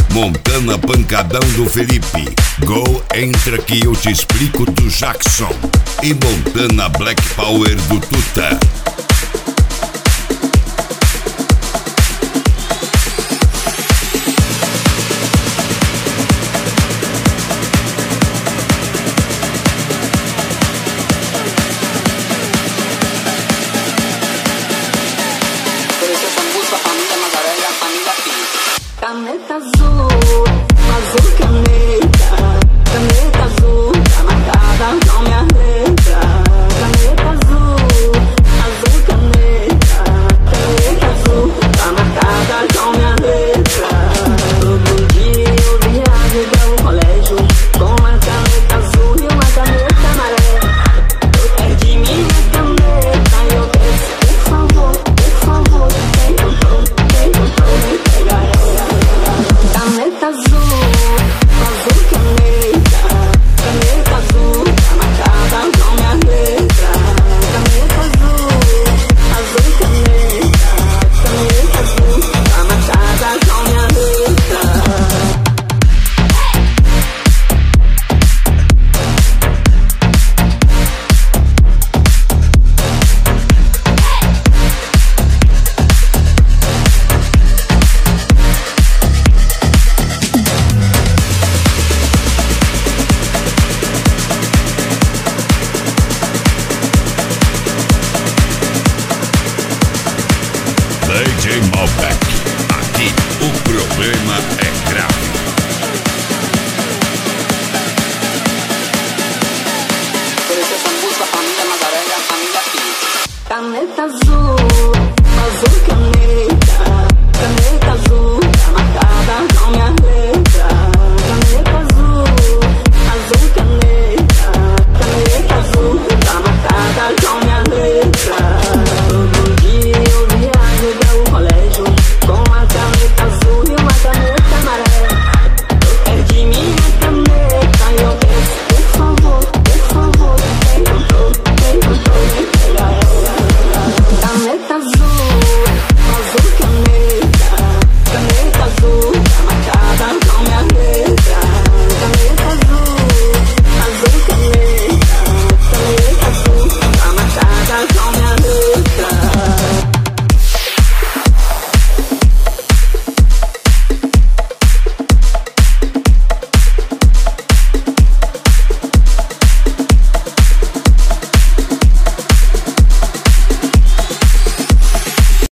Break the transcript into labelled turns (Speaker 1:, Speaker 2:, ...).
Speaker 1: Montana Pancadão do Felipe. Go, entra que eu te explico do Jackson. E Montana Black Power do Tuta.
Speaker 2: Caneta azul, azul caneta, caneta azul, tá marcada com minha letra. Caneta azul, azul caneta, caneta azul, tá marcada com minha letra. Todo dia eu viajo para o colégio com uma caneta azul e uma caneta amarela. Eu perdi minha caneta e eu peço, por favor, quem comprou, me pega ela. Caneta azul, azul caneta, caneta azul, tá marcada com minha letra. Caneta azul, azul caneta, caneta azul, tá marcada com minha letra.
Speaker 1: DJ Malbec, aqui o problema é grave.
Speaker 2: Caneta azul, azul caneta, caneta